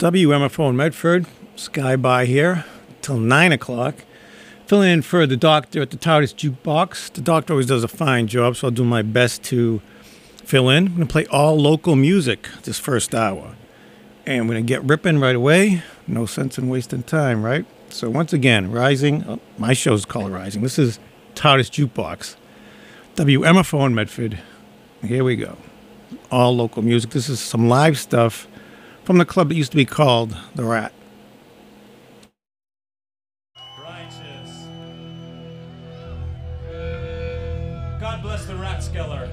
WMFO in Medford. Sky by here till 9 o'clock. Filling in for the doctor at the TARDIS Jukebox. The doctor always does a fine job, so I'll do my best to fill in. I'm going to play all local music this first hour. And we're going to get ripping right away. No sense in wasting time, right? So once again, Rising. Oh, my show's called Rising. This is TARDIS Jukebox. WMFO in Medford. Here we go. All local music. This is some live stuff from the club that used to be called The Rat. Righteous. God bless the Ratskeller.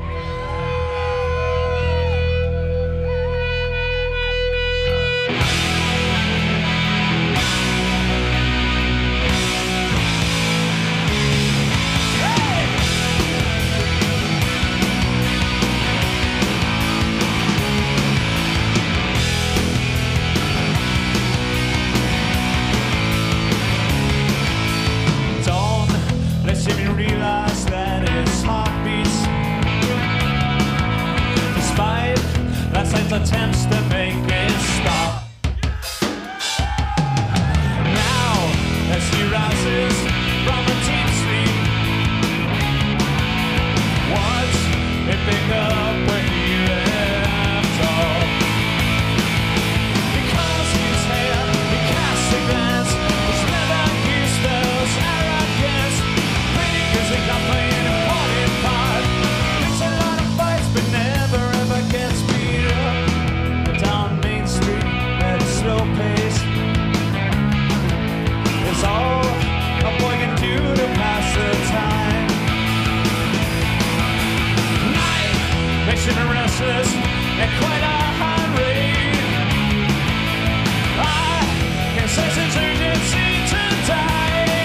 Realize that his heart beats despite last night's attempts to make it stop. Now, as he rises from a deep sleep, watch it pick up where he left off. Because he's here, he casts a glance, which never gives those arrogance. They got playing an important part. Makes a lot of fights, but never ever gets beat up. Down Main Street at a slow pace is all a boy can do to pass the time. Night makes him restless at quite a high rate. I can sense his urgency to die.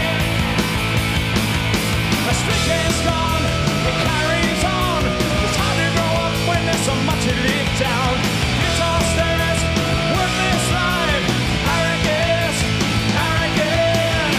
The street is gone, it carries on. It's hard to grow up when there's so much to leak down. Guitar stairs, worthless life, arrogance, arrogance.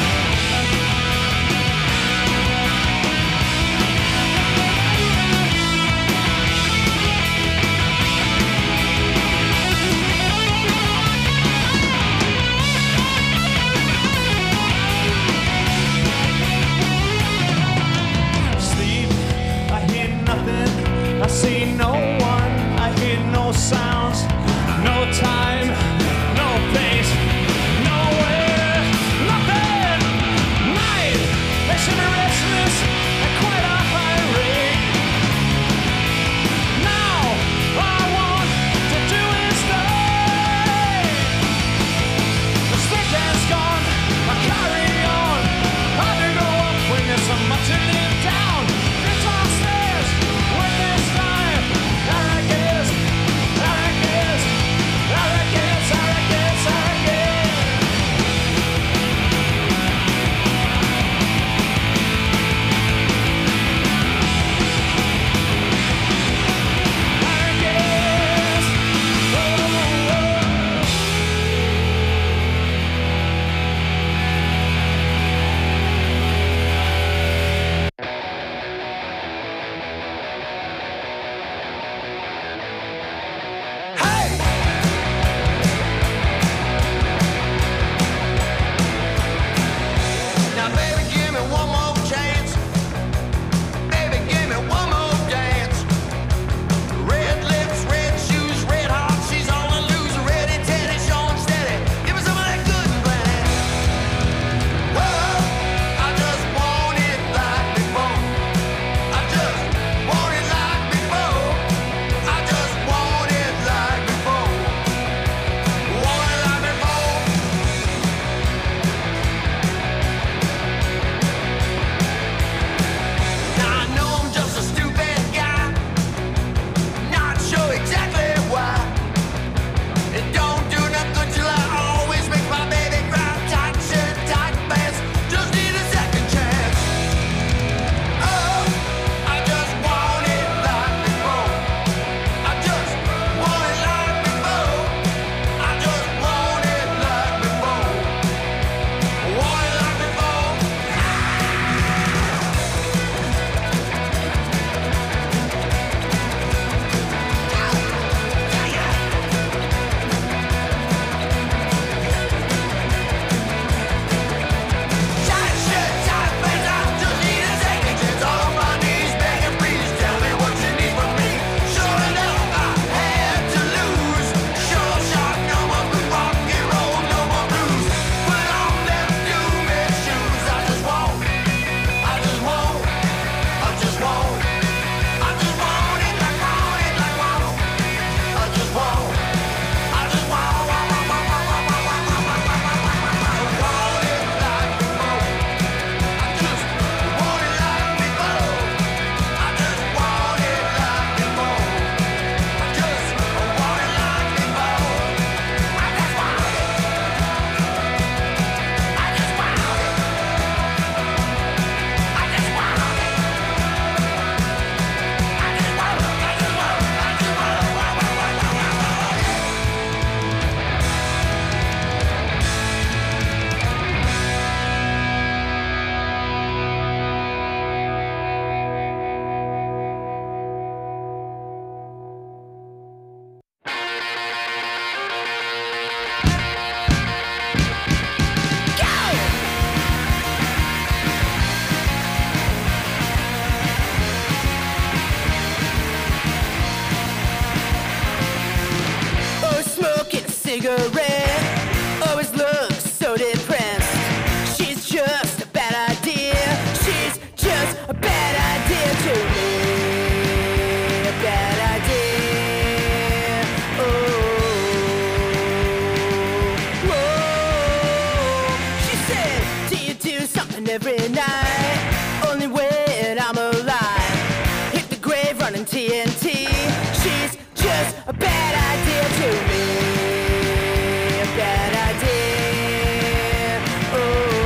And every night, only way I'm alive, hit the grave running TNT. She's just a bad idea to me. A bad idea. Oh,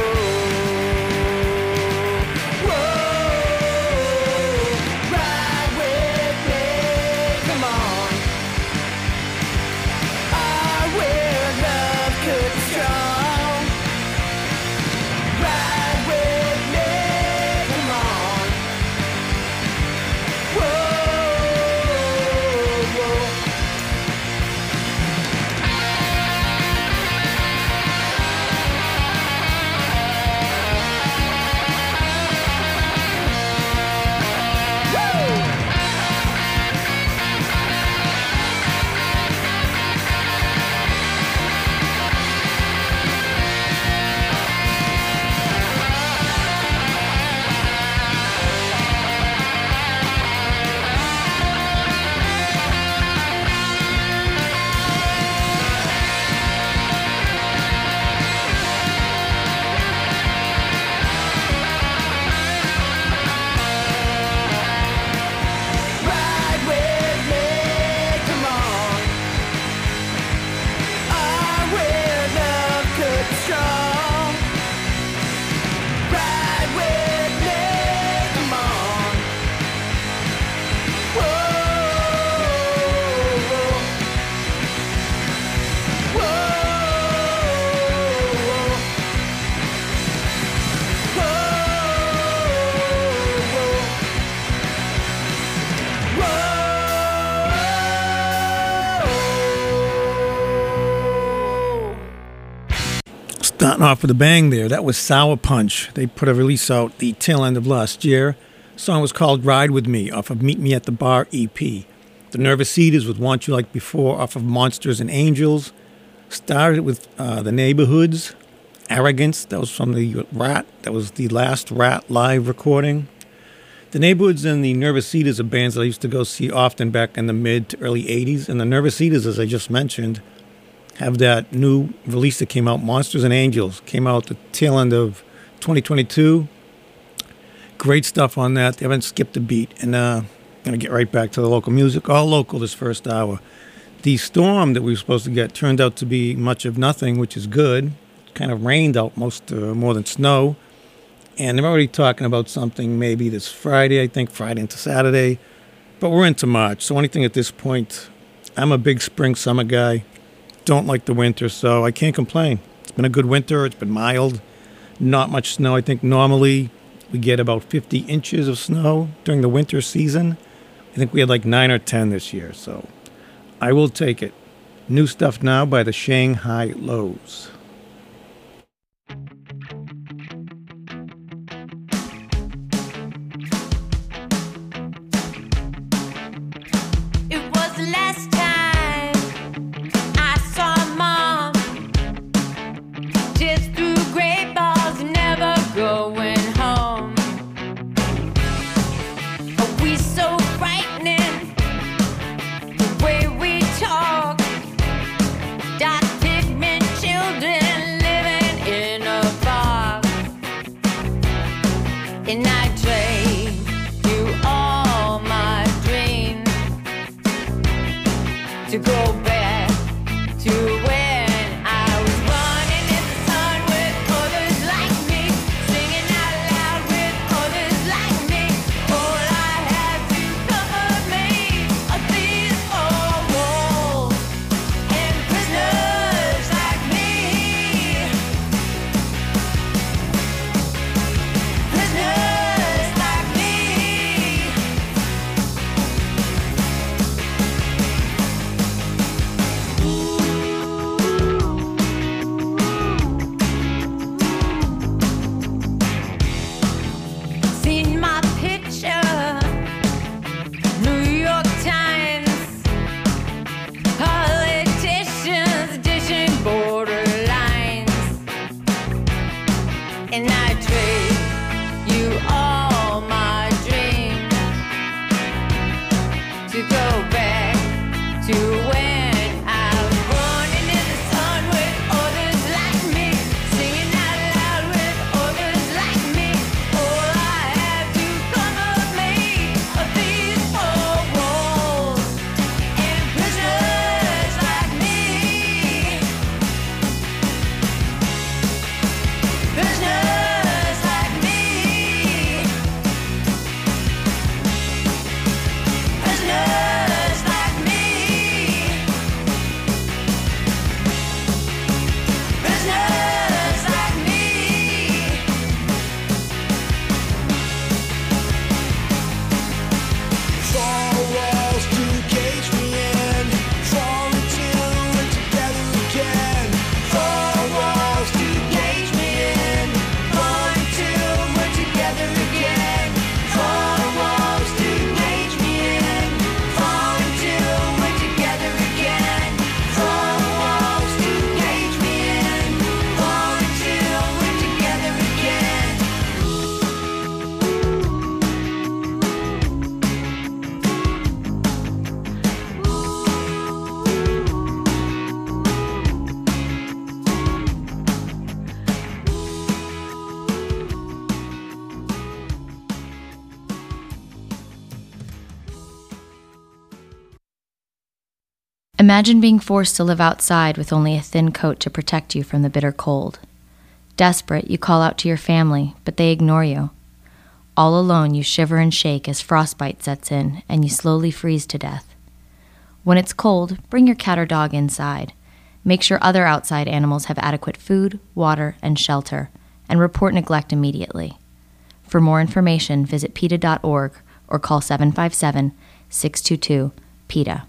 whoa, ride with me, come on. Our weird love could be strong. Ride with me, come on. Whoa, whoa. Ride with me, come on. Our weird love could be strong. Ride with me, come on. Whoa, whoa, whoa, whoa. Starting off with a bang there. That was Sour Punch. They put a release out the tail end of last year. The song was called Ride With Me off of Meet Me at the Bar EP. The Nervous Cedars with Want You Like Before off of Monsters and Angels. Started with The Neighborhoods. Arrogance, that was from the Rat. That was the last Rat live recording. The Neighborhoods and the Nervous Cedars are bands that I used to go see often back in the mid to early 80s. And the Nervous Cedars, as I just mentioned, have that new release that came out, Monsters and Angels. Came out the tail end of 2022. Great stuff on that. They haven't skipped a beat. And going to get right back to the local music. All local this first hour. The storm that we were supposed to get turned out to be much of nothing, which is good. Kind of rained out more than snow. And they're already talking about something maybe this Friday, I think, Friday into Saturday. But we're into March, so anything at this point. I'm a big spring, summer guy. Don't like the winter, so I can't complain. It's been a good winter. It's been mild. Not much snow. I think normally we get about 50 inches of snow during the winter season. I think we had like 9 or 10 this year, so I will take it. New stuff now by the Shanghai Lows. It was the last time I saw Mom. Just through great balls, never going home. Are we so frightening? The way we talk. Dot pigment children living in a box. And I trade you all my dreams to go back to when I was running in the sun with others like me, singing out loud with others like me. All I had to cover me are these four walls and prisoners like me. Prisoners like me. Imagine being forced to live outside with only a thin coat to protect you from the bitter cold. Desperate, you call out to your family, but they ignore you. All alone, you shiver and shake as frostbite sets in and you slowly freeze to death. When it's cold, bring your cat or dog inside. Make sure other outside animals have adequate food, water, and shelter, and report neglect immediately. For more information, visit PETA.org or call 757-622-PETA.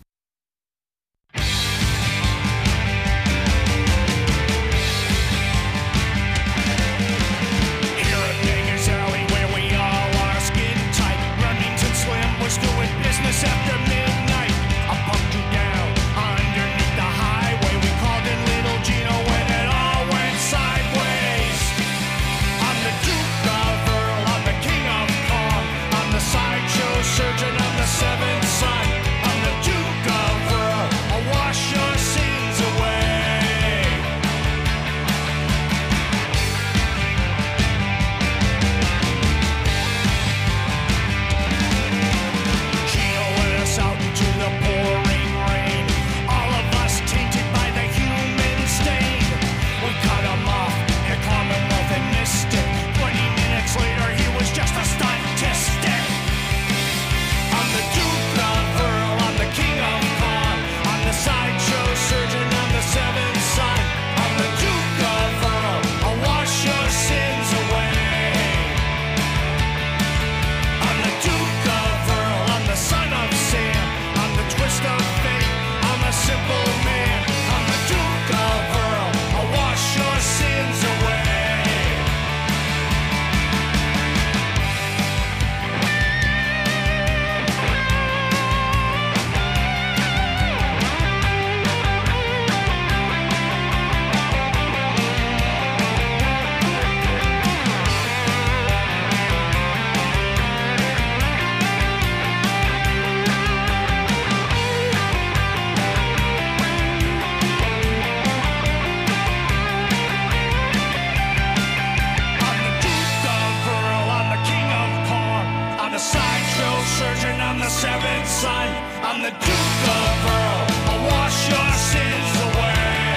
After midnight, I bumped you down underneath the highway. We called in Little Gino when it all went sideways. I'm the Duke of Earl, I'm the King of Kong, I'm the sideshow surgeon, I'm the seventh son. I'm the Duke of Earl, I'll wash your sins away. Out into the pouring rain, all of us tainted by the human stain. We cut him off at Commonwealth and Mystic. 20 minutes later, he was just a statistic. I'm the Duke of Earl, I'm the King of Kong, I'm the sideshow surgeon, I'm the seventh son. I'm the Duke of Earl, I'll wash your sins away. I'm the Duke of Earl, I'm the son of Sam, I'm the twist of fate, I'm a simple man. I'm the Duke of Earl, I'll wash your sins away. I'm the Duke of Earl, I'm the King of Kong, I'm the sideshow surgeon, I'm the seventh son. I'm the Duke of Earl, I'll wash your sins away.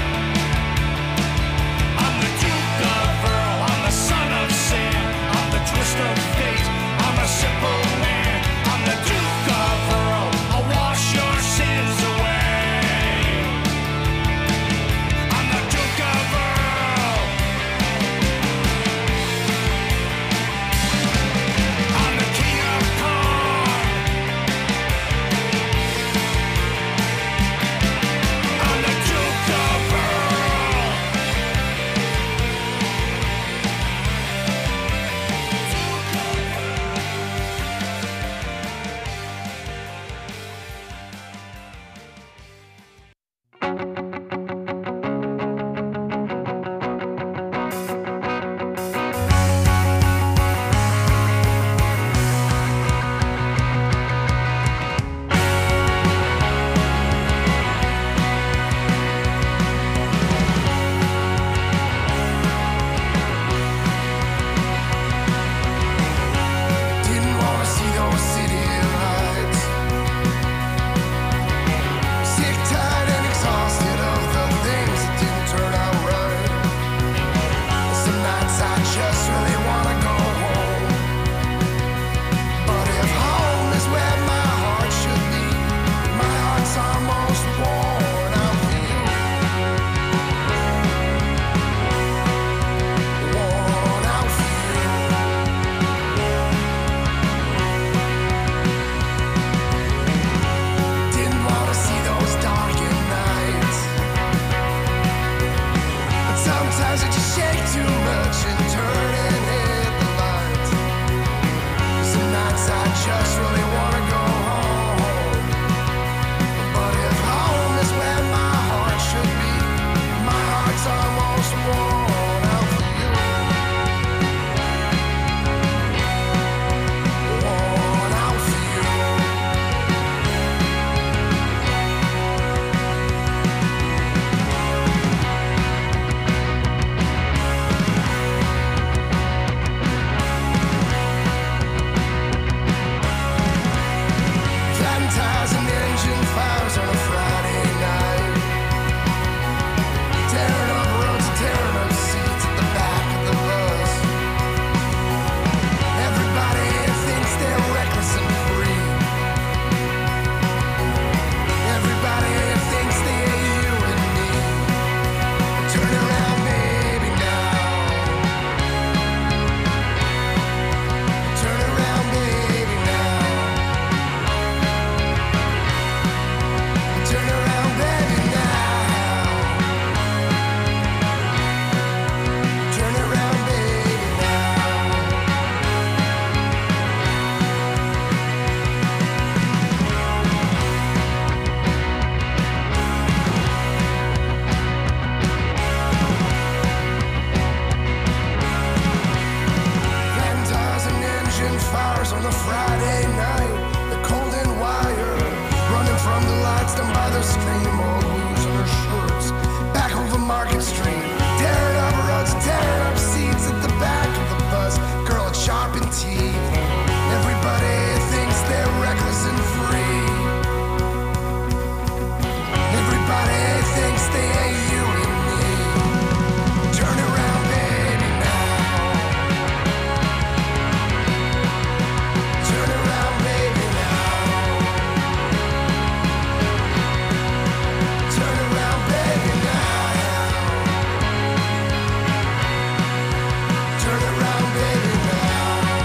I'm the Duke of Earl, I'm the son of Sam, I'm the twist of fate, I'm a simple man. I'm the Duke of Earl, I'll wash your sins away. I'm the Duke of Earl, I'm the King of Kong. fires on a Friday night, the cold and wire, running from the lights down by the stream, all losing her shirts, back over Market Street, tearing up rugs, tearing up seats at the back of the bus, girl with sharpened teeth, everybody thinks they're reckless and free, everybody thinks they ain't you and me, turn around baby now, turn around baby now, turn around baby now, turn around baby now.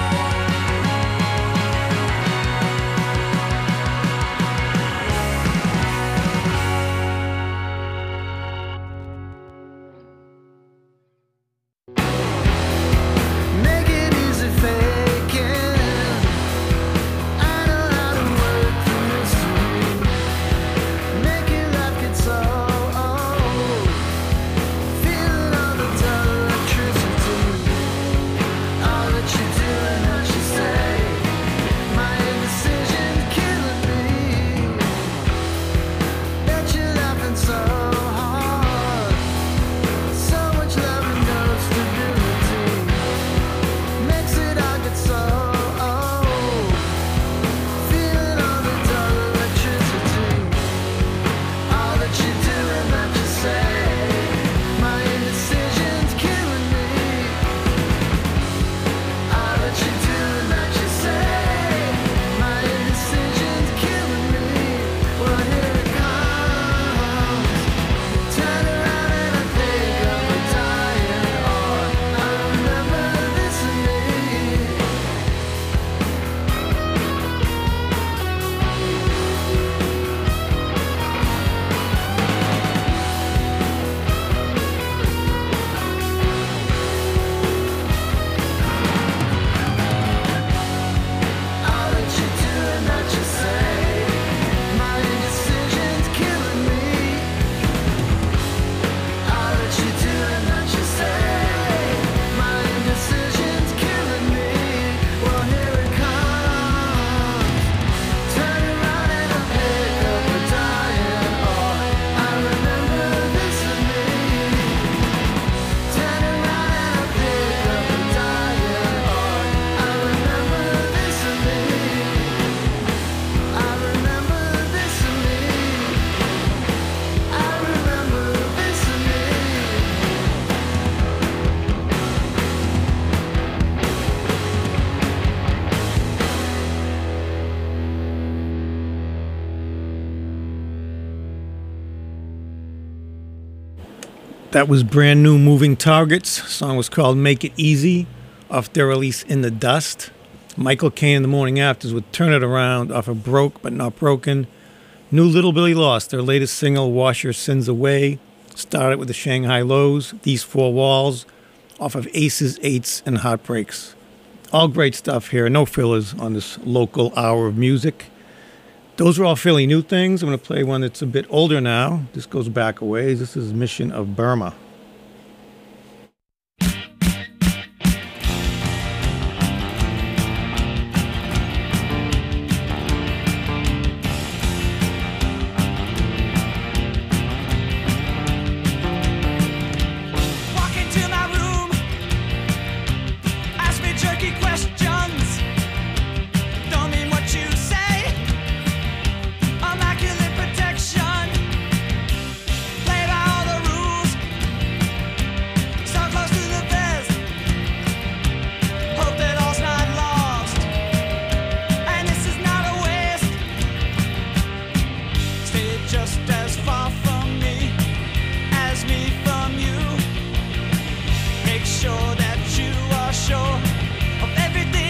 Make it easy faking. I know how to work the mystery. Make your life get so old. Feeling all the dull electricity. All that you do and what you say. My indecision killing me. Bet you're laughing so hard. So much love and no stability. Makes it all get so old. Feeling all the dull electricity. All that you do and that you say. My indecision's killing me. All that you do and that you say. My indecision's killing me. Well, here it comes. Turn around and I think of a dying or I remember this in me. All that you do and that you say. My indecision's killing me. All that you do and that you say. My indecision's killing me. Well, here it comes. Turn around and I pick up a dying or I remember this in me. Turn around and I pick up a dying or I remember this in me. I remember this in me. I remember this in me. That was brand new Moving Targets. The song was called Make It Easy off their release In the Dust. Michael Caine and the Morning Afters would Turn It Around off of Broke But Not Broken. New Little Billy Lost, their latest single Wash Your Sins Away. Started with the Shanghai Lows, These Four Walls off of Aces, Eights, and Heartbreaks. All great stuff here. No fillers on this local hour of music. Those are all fairly new things. I'm going to play one that's a bit older now. This goes back a ways. This is Mission of Burma. Walk into my room, ask me jerky questions. Don't mean what you say. Immaculate protection. Play by all the rules. So close to the best. Hope that all's not lost. And this is not a waste. Stay just as far from me as me from you. Make sure that you are sure of everything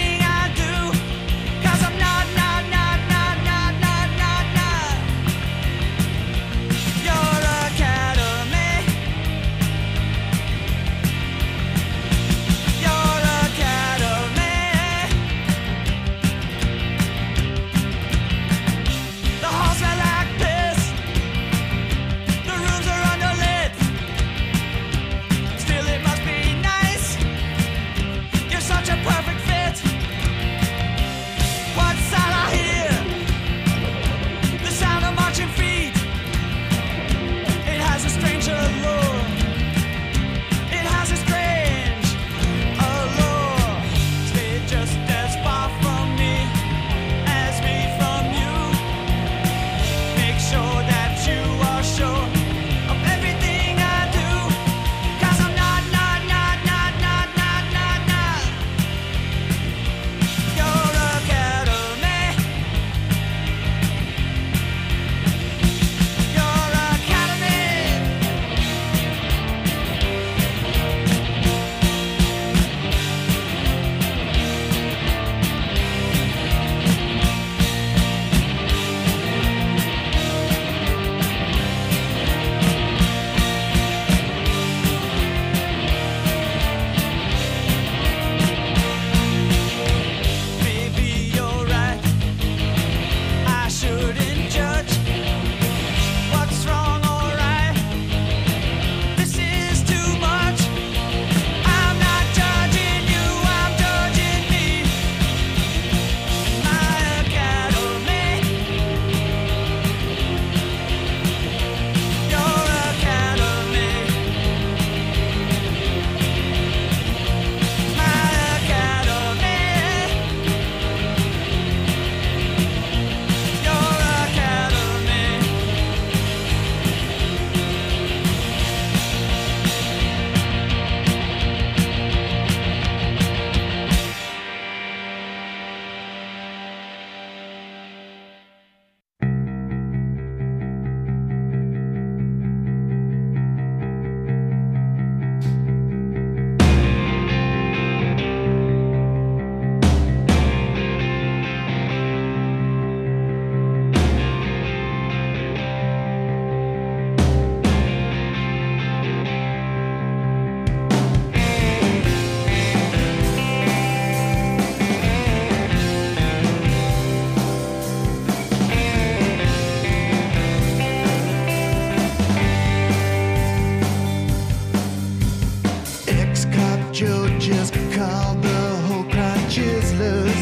colors.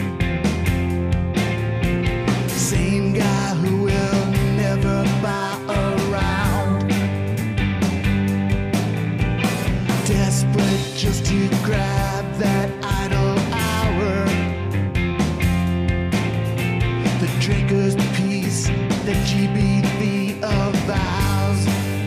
Same guy who will never buy around. Desperate just to grab that idle hour. The drinker's peace, the GBV avows.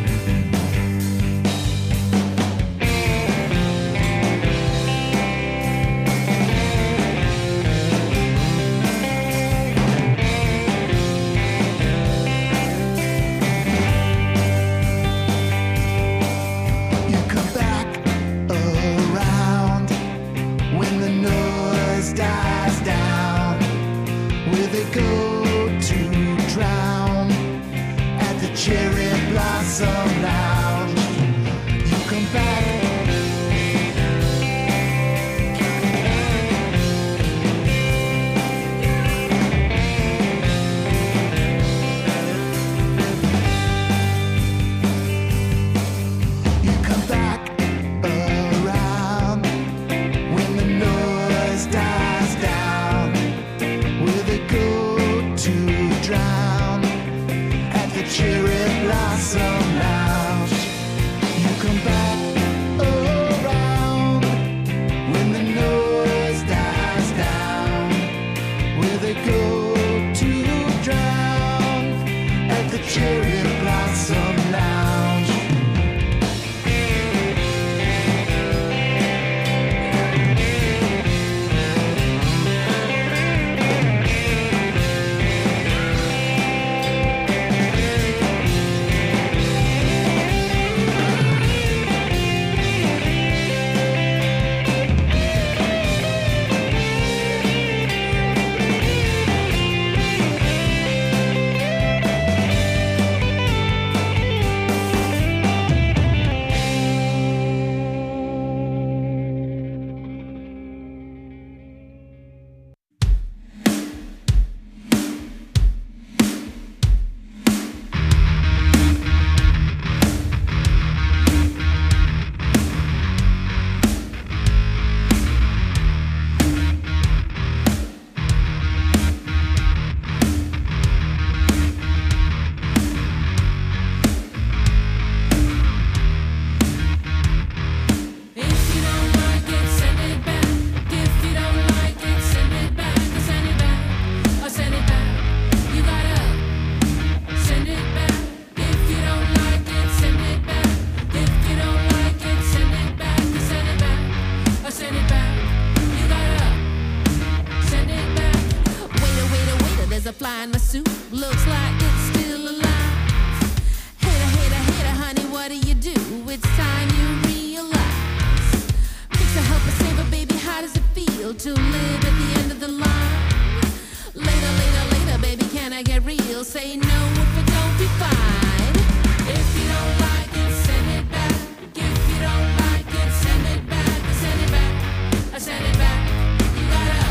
You come back around when the noise dies down. Where they go to drown at the Cherry Blossom Lounge. You come back. You come back around when the noise dies down. Where they go to drown at the Cherry Blossom Lounge. You come back around when the noise dies down. Where they go to drown at the Cherry Blossom Lounge. If you don't like it, send it back. If you don't like it, send it back. Or send it back. Or send it back. You gotta send it back. If you don't like it, send it back. If you don't like it, send it back. Or send it back. Or send it back. You gotta send it back. Waiter, waiter, waiter, there's a fly in my suit. Looks like it's still alive. Hater, hater, hater, honey, what do you do? It's time you realize. Fix a help a saver, baby, how does it feel to live at the end of the line? Later, later, later, baby, can I get real? Say no if it don't be fine. If you don't like it, send it back. If you don't like it, send it back. Send it back. Send it back. You gotta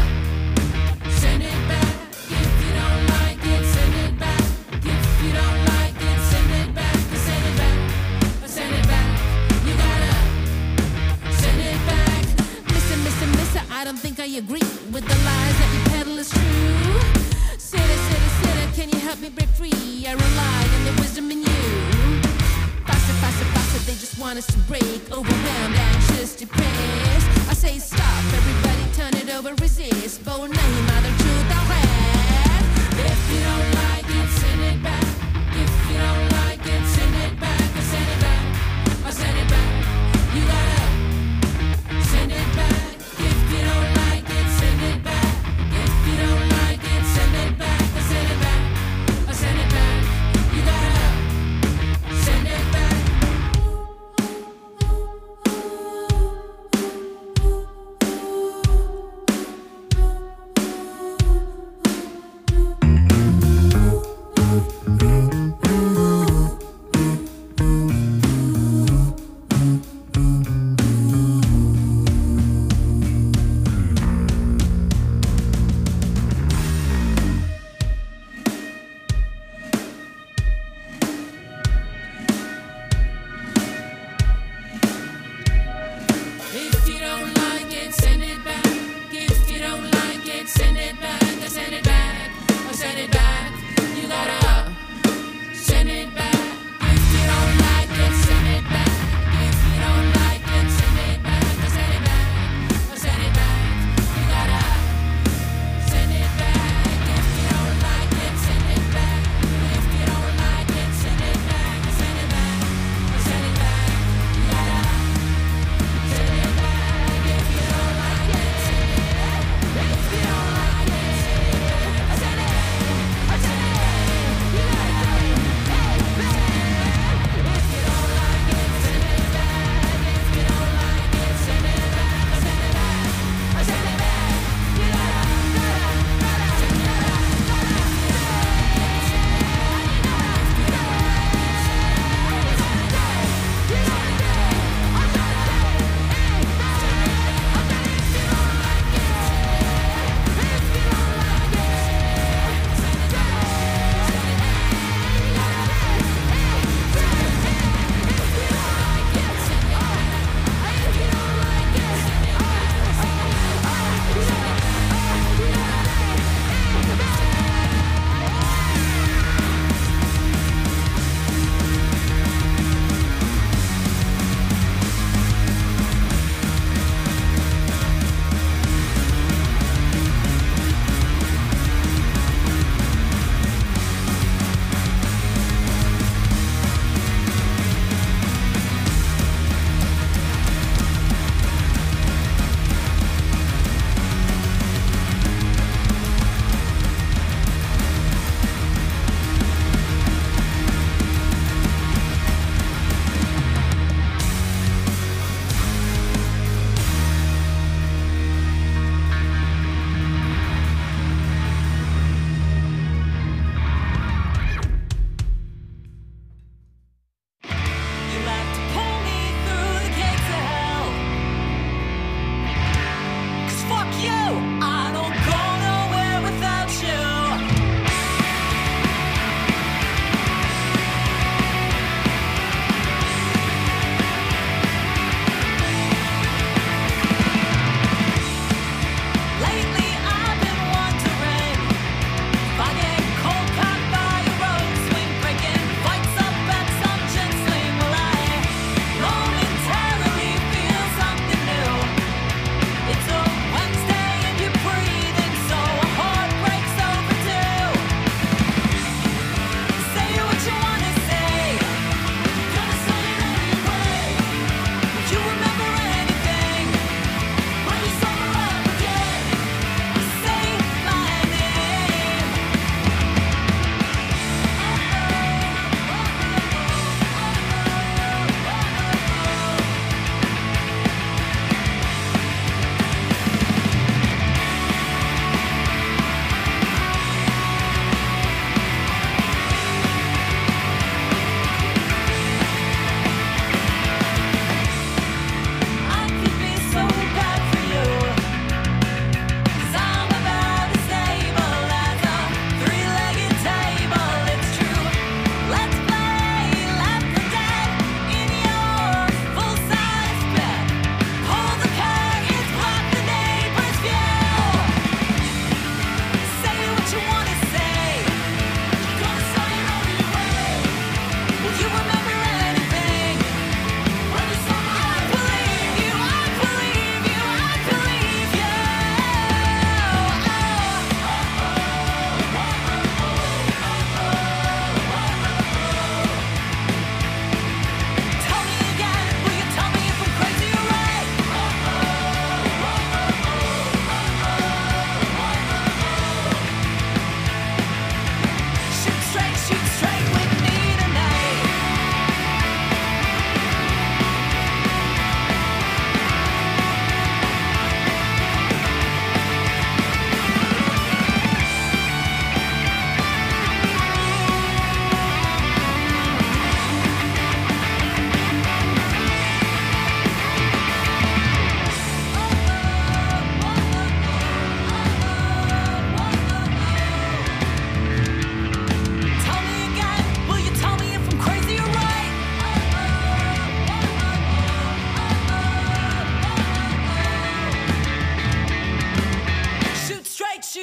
send it back. If you don't like it, send it back. If you don't like it, send it back. Send it back. Send it back. You gotta send it back. Mister, mister, mister, I don't think I agree with the lies that you peddle is true. Sitter, sitter, sitter, can you help me break free? I rely on the wisdom in you. Faster, faster, faster, they just want us to break. Overwhelmed, anxious, depressed. I say stop, everybody turn it over, resist. For name, other truth I'll have. If you don't like it, send it back. If you don't like it, send it back. Or send it back. Or send it back. You gotta send it back. If you don't like it, send it back. If you don't like it, send it back. Or send it back. Or send it back. You gotta send it back.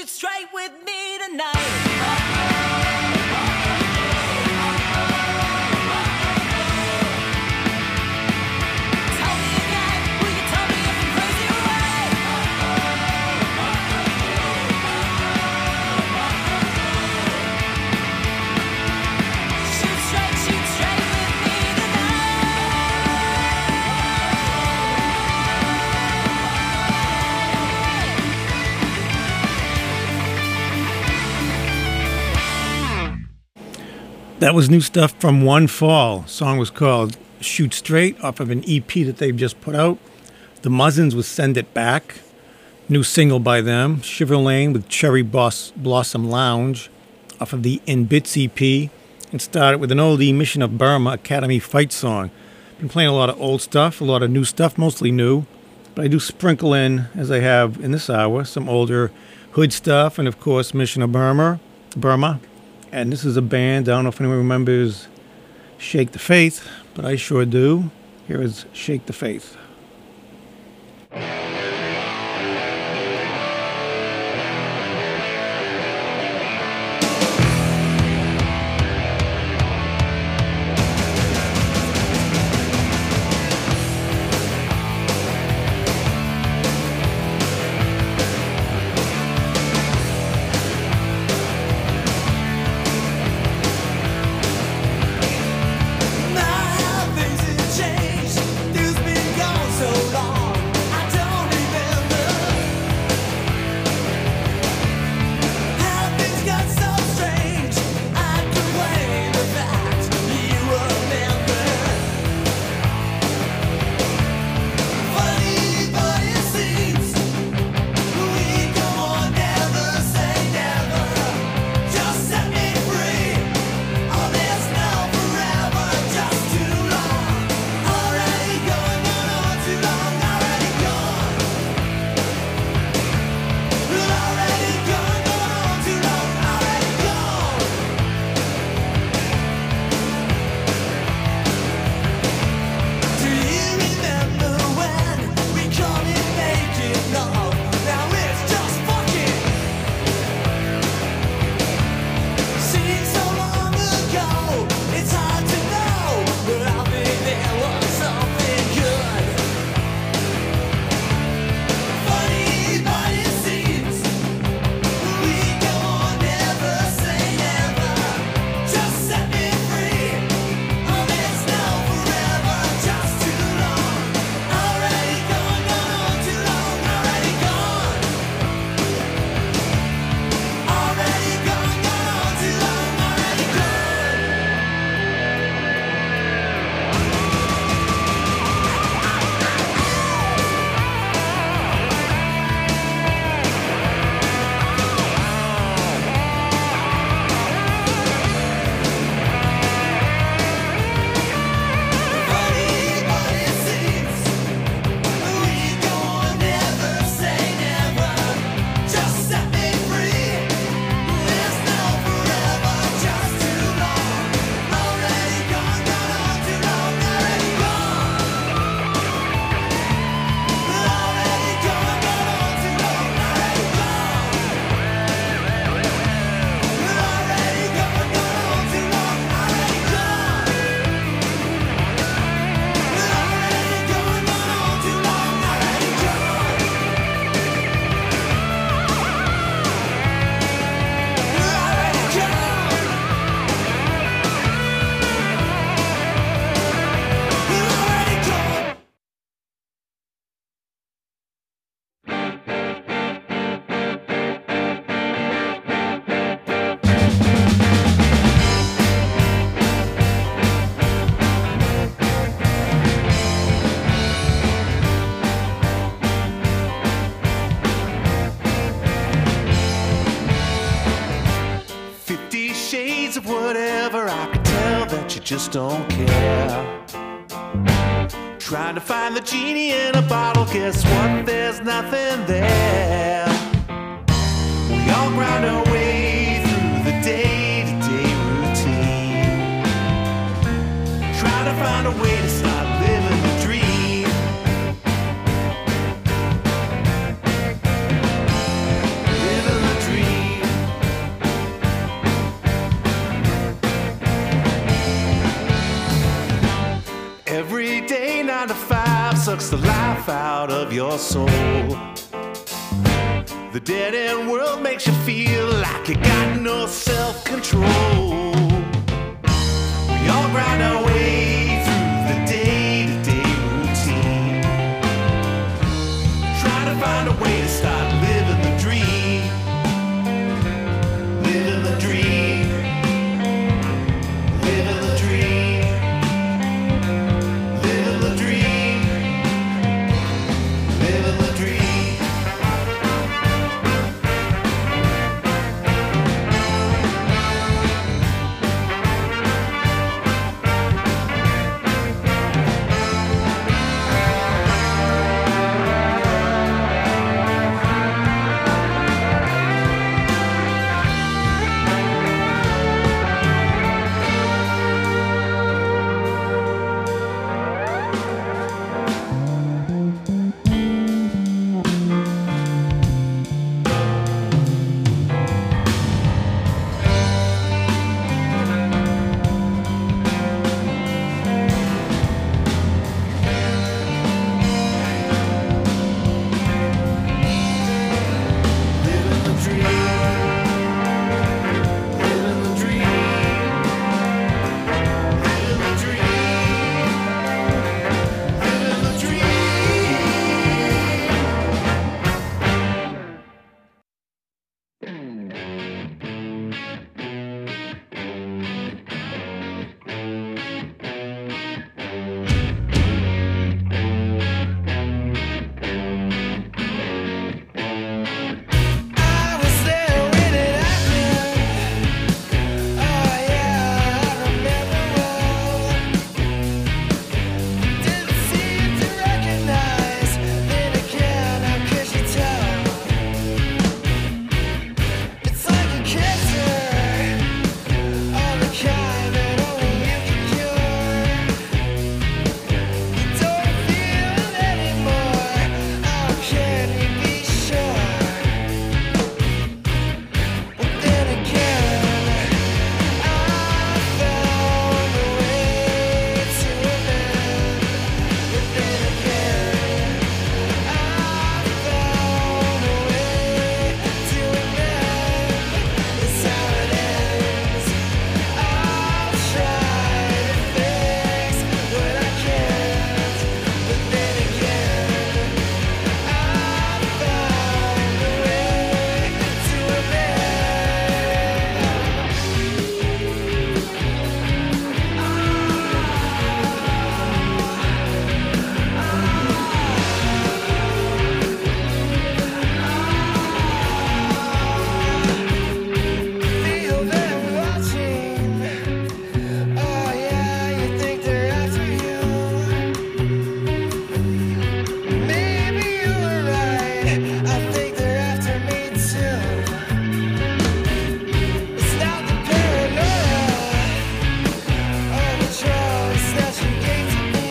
shoot straight with me tonight. Tell me again, will you tell me if I'm crazy or right? Shoot straight with me That was new stuff from One Fall. The song was called Shoot Straight off of an EP that they've just put out. The Muzzins with Send It Back. New single by them. Shiver Lane with Cherry Blossom Lounge off of the In Bits EP. And started with an oldie Mission of Burma Academy fight song. Been playing a lot of old stuff, a lot of new stuff, mostly new. But I do sprinkle in, as I have in this hour, some older Hood stuff and, of course, Mission of Burma. And this is a band, I don't know if anyone remembers Shake the Faith, but I sure do. Here is Shake the Faith. Now things have changed. You've been gone so long. I don't remember how things got so strange. I complain the fact you remember. Funny, but it seems we go on, never say never. Just set me free. Oh, there's no forever, just too long. Already gone on too long. Already gone. Already gone on too long. Already gone. Do you remember when we called it making love? Now it's just fucking. Seems so long ago, it's hard to know, but I think there was something good. Funny, but it seems we go on, never say never. Just set me free. Oh, there's no forever, just too long. Already gone on too long. Already gone. Already gone on too long. Already gone. Funny, but it seems we go on, never say never. Just set me free. There's no forever, just too long. Already gone on too long. Already gone. Already gone on too long. Already gone. Already gone on too long. Already gone. Already gone on too long. Already gone. Already gone. Already gone. Shades of whatever, I can tell that you just don't care. Trying to find the genie in a bottle, guess what? There's nothing there. We all grind our way through the day-to-day routine, trying to find a way to start living the dream. Living the dream. sucks the life out of your soul. The dead end world makes you feel like you got no self-control. We all grind our way through the day-to-day routine, trying to find a way to start living the dream. Living the dream. Living the dream. Living the dream. Living the dream. I was there when it happened. Oh yeah, I remember well. Didn't seem to recognize. Then again, how could you tell? It's like a cancer, all the kind that only you can cure. You don't feel it anymore. How can you be sure? But then again, I found a way to amend. But then again, I found a way to amend. It's how it ends. I'll try to fix what I can't. But then again, I found a way to amend. Feel them watching. Oh yeah, you think they're after you. Maybe you were right. I think they're after me too. It's not the paranoia or the choice that you gave to me.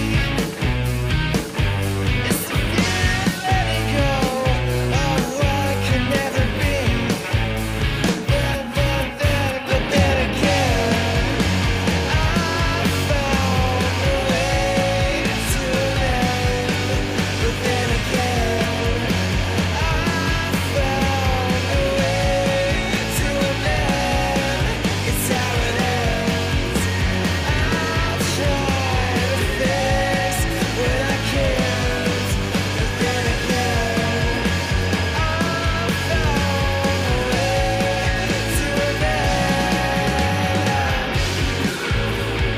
It's the fear of letting go of what could never be. But then again, I found a way to amend. But then again, I found a way to amend. It's how it ends. I'll try to fix what I can't. But then again, I found a way to amend.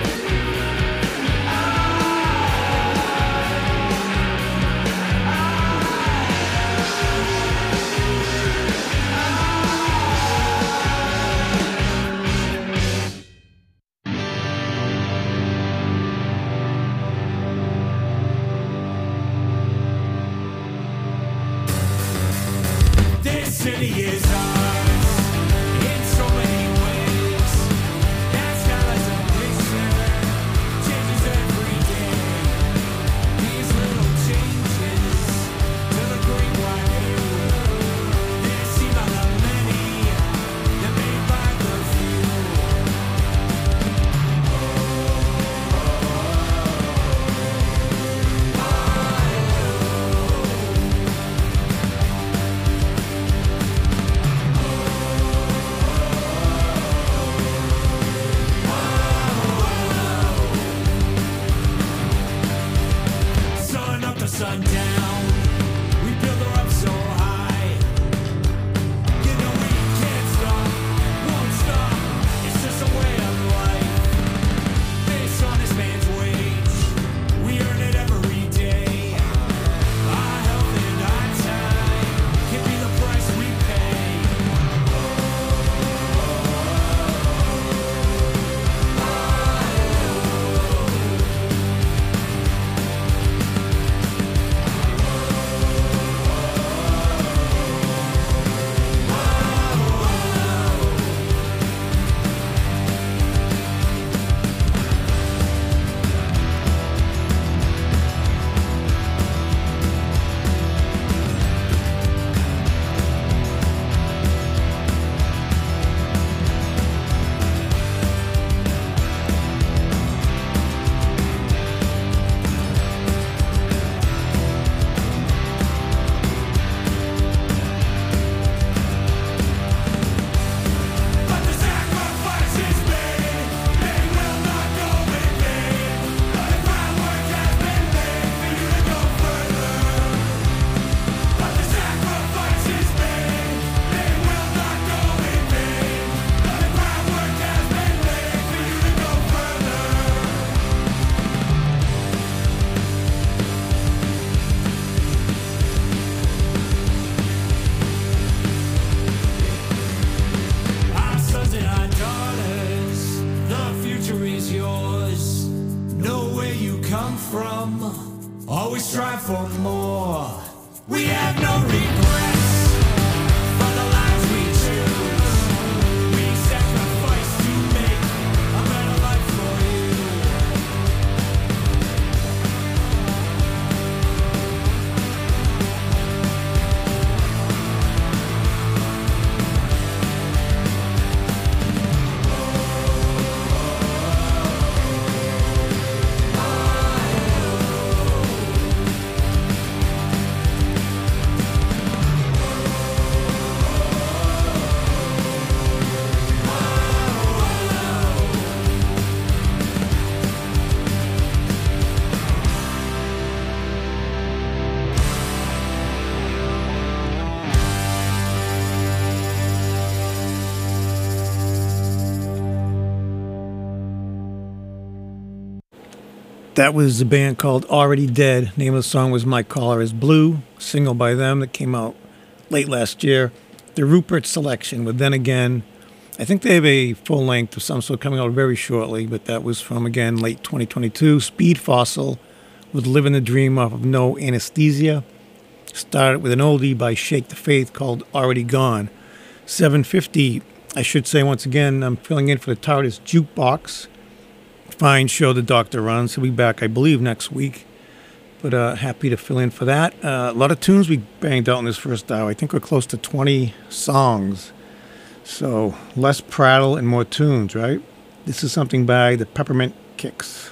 This city is ours in so many ways. That skyline's a picture, changes every day. These little changes to the great white hill, they seem like the many that made by the few. Oh, oh, oh, oh. always strive for more. We have no regrets for the lives we choose. We sacrifice to make a better life for you. That was a band called Already Dead. Name of the song was My Collar is Blue, single by them that came out late last year. The Rupert Selection with Then Again. I think they have a full length of some sort coming out very shortly, but that was from, again, late 2022. Speed Fossil with Living the Dream off of No Anesthesia. Started with an oldie by Shake the Faith called Already Gone. 7:50, I should say once again, I'm filling in for the TARDIS Jukebox. Fine show the doctor runs. He'll be back, I believe, next week. But happy to fill in for that. A lot of tunes we banged out in this first hour. I think we're close to 20 songs. So less prattle and more tunes, right? This is something by the Peppermint Kicks.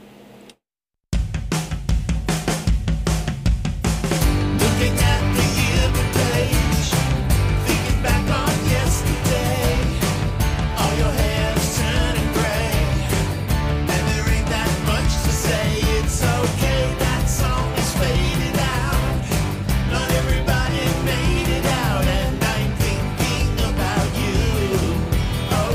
Looking at the yearbook page, thinking back on yesterday. All your hair's turning gray, and there ain't that much to say. It's okay, that song is faded out. Not everybody made it out, and I'm thinking about you. Oh,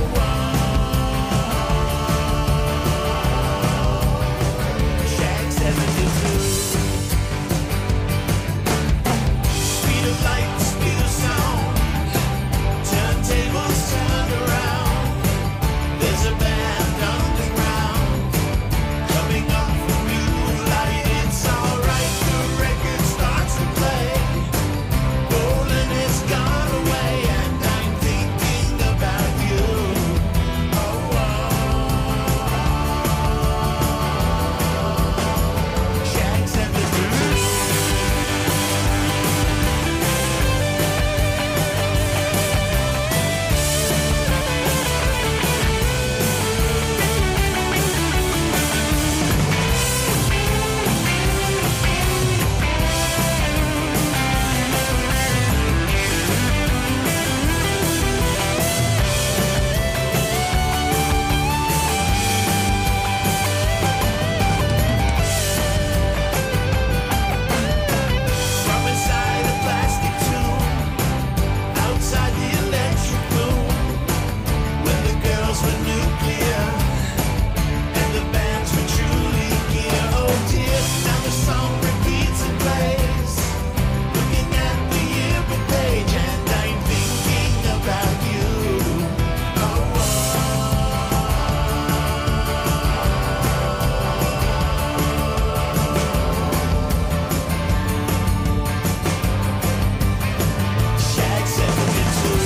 Shag 72. Speed of light, speed of sound. Turntables turned around. There's a band underground coming up from new light. It's alright, the record starts to play. Bowling has gone away, and I'm thinking about you. Oh, Shag 72. From inside a plastic tube, outside the electric boom, when the girls were nuclear and the bands were truly gear. Oh dear, now the song repeats and plays. Looking at the yearbook page, and I'm thinking about you. Oh, Shag 72.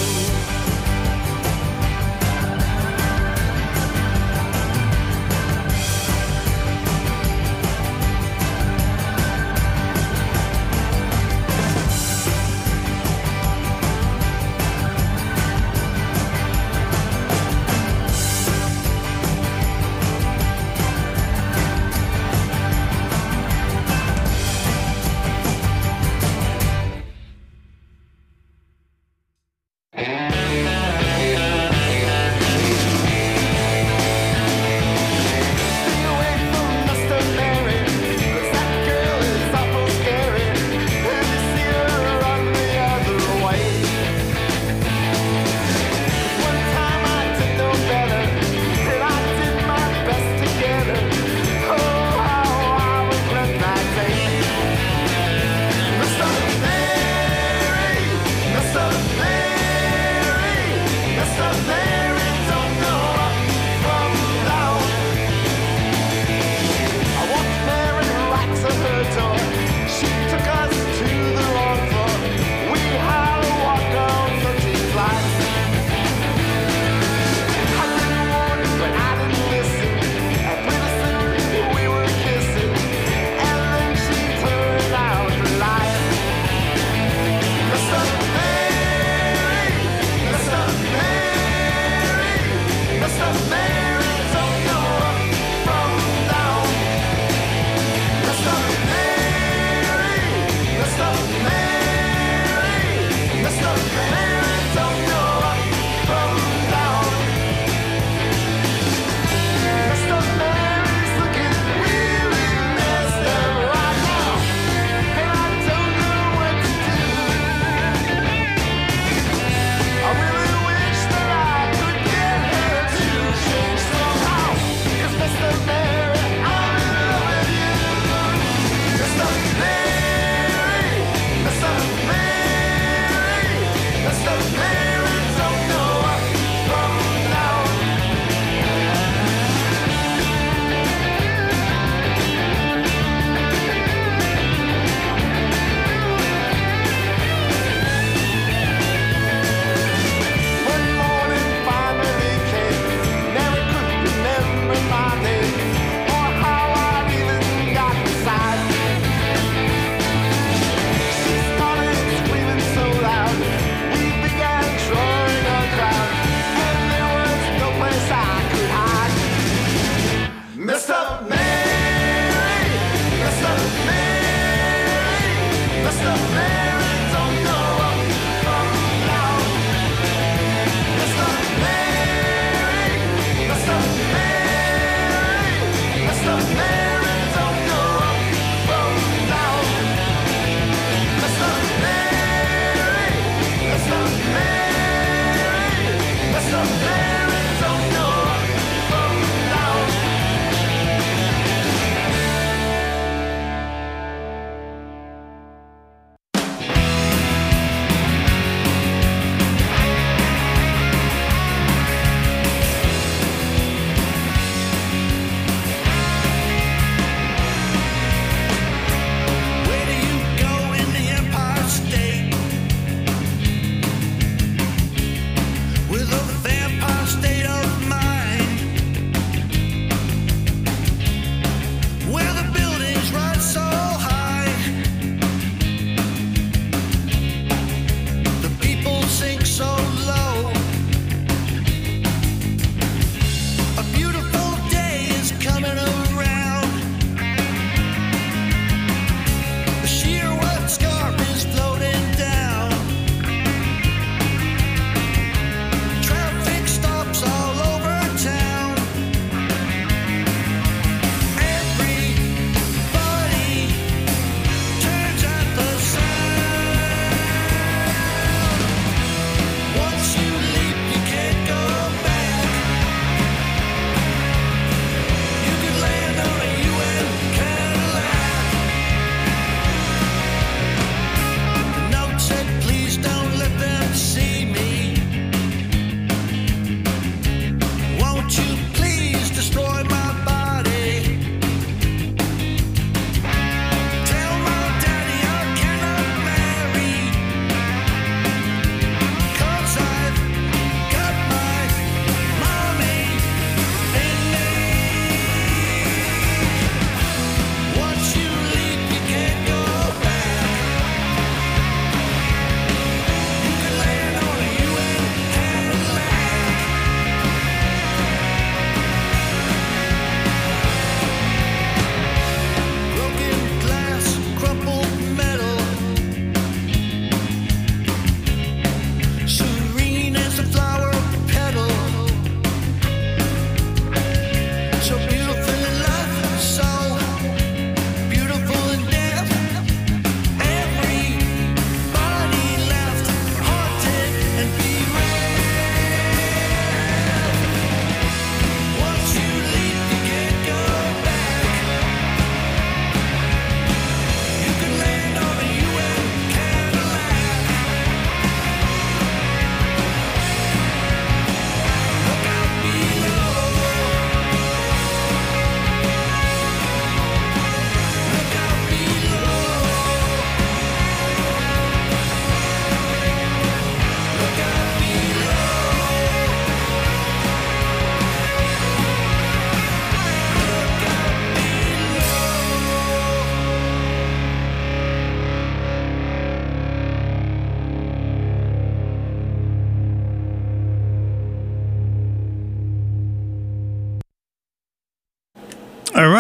Stay away from Mr. Mary, 'cause that girl is awful scary, and you see her run the other way. One time I did no better, and I did my best to get her. Oh, how I regret that day. Mr. Mary, Mr. Mary.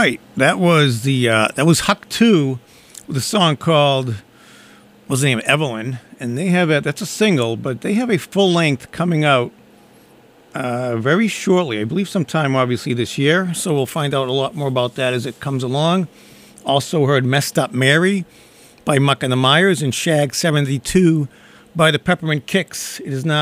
right. That was Huck 2 with a song called, what's the name? Evelyn. And they have that's a single, but they have a full length coming out very shortly. I believe sometime obviously this year. So we'll find out a lot more about that as it comes along. Also heard Messed Up Mary by Muck and the Myers and Shag 72 by the Peppermint Kicks. It is now